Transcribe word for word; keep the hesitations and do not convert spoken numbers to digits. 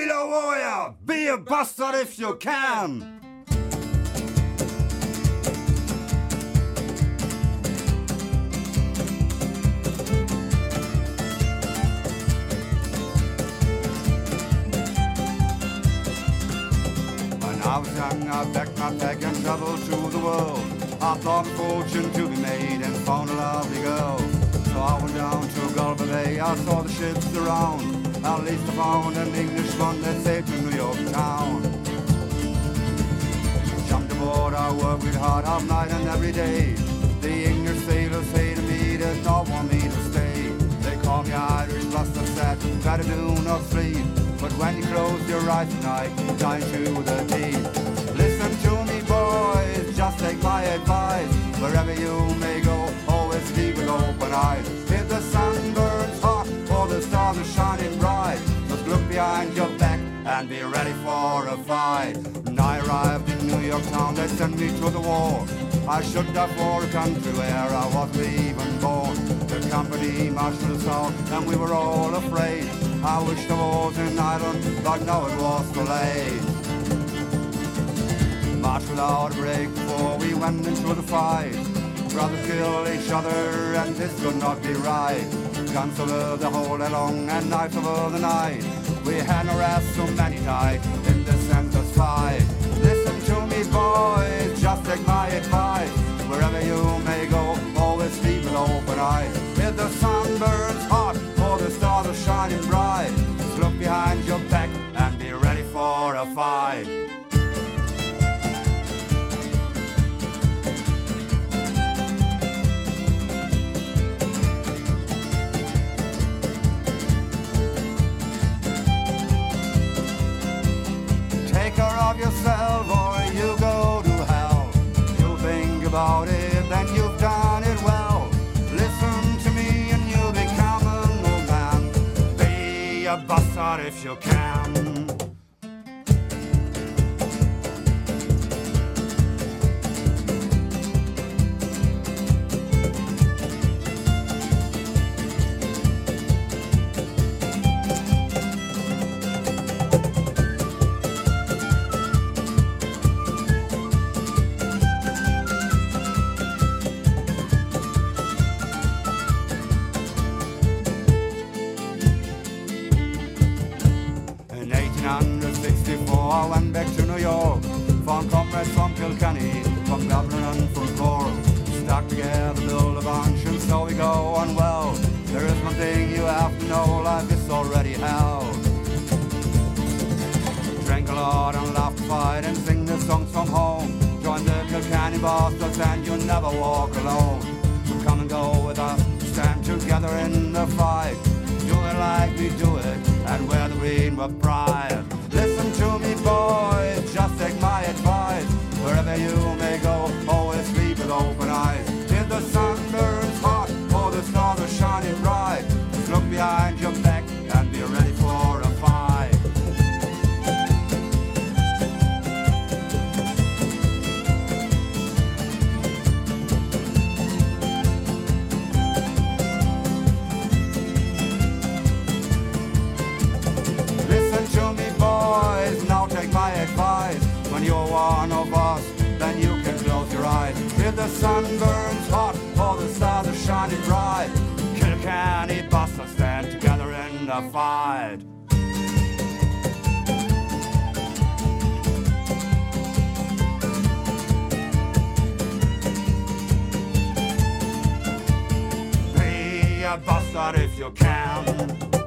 guerrilla warrior, be a bastard if you can. When I was young, I packed my bag and traveled to the world. I thought a fortune to be made and found a lovely girl. So I went down to Galway Bay, I saw the ships around. At least I found an English one that sailed to New York town. Jumped aboard, I worked with hard half night and every day. The English sailors say to me they don't want me to stay. They call me Irish bastard, said better do not sleep. But when you close your eyes tonight, die to the deep. Listen to me boys, just take my advice. Wherever you may go, always keep with open eyes. If the sun burns hot or the stars are shining bright, just look behind your back and be ready for a fight. When I arrived in New York town, they sent me to the war. I should have for a country where I wasn't even born. The company marched us out and we were all afraid. I wished I was in Ireland, but now it was too late. Marched without a break before we went into the fight. Brothers killed each other and this could not be right. Guns over the whole day long and knives over the night. We had no rest, so many died in this endless fight. Listen to me boys, just take my advice. Wherever you may go, always sleep with open eyes. If the sun burns hot or the stars are shining bright, just look behind your back and be ready for a fight. Take care of yourself or you go to hell. You think about it, then you've done it well. Listen to me and you'll become an old man. Be a bastard if you can. nineteen sixty-four I went back to New York. Found comrades from Kilkenny, from Dublin and from Cork. Stuck together, build a bunch and so we go on well. There is one thing you have to know, life is already hell. Drank a lot and laughed, fight and sing the songs from home. Join the Kilkenny Bastards and you never walk alone. So come and go with us, stand together in the fight. Do it like we do it and wear the green with pride. Listen to me boys, just take my advice. Wherever you may go, always sleep with open eyes. If the sun burns hot or the stars are shining bright, just look behind your back and be ready for a fight. My advice, when you're one of us, then you can close your eyes. If the sun burns hot or the stars are shining bright, Kilkenny Bastards stand together in the fight. Be a bastard if you can.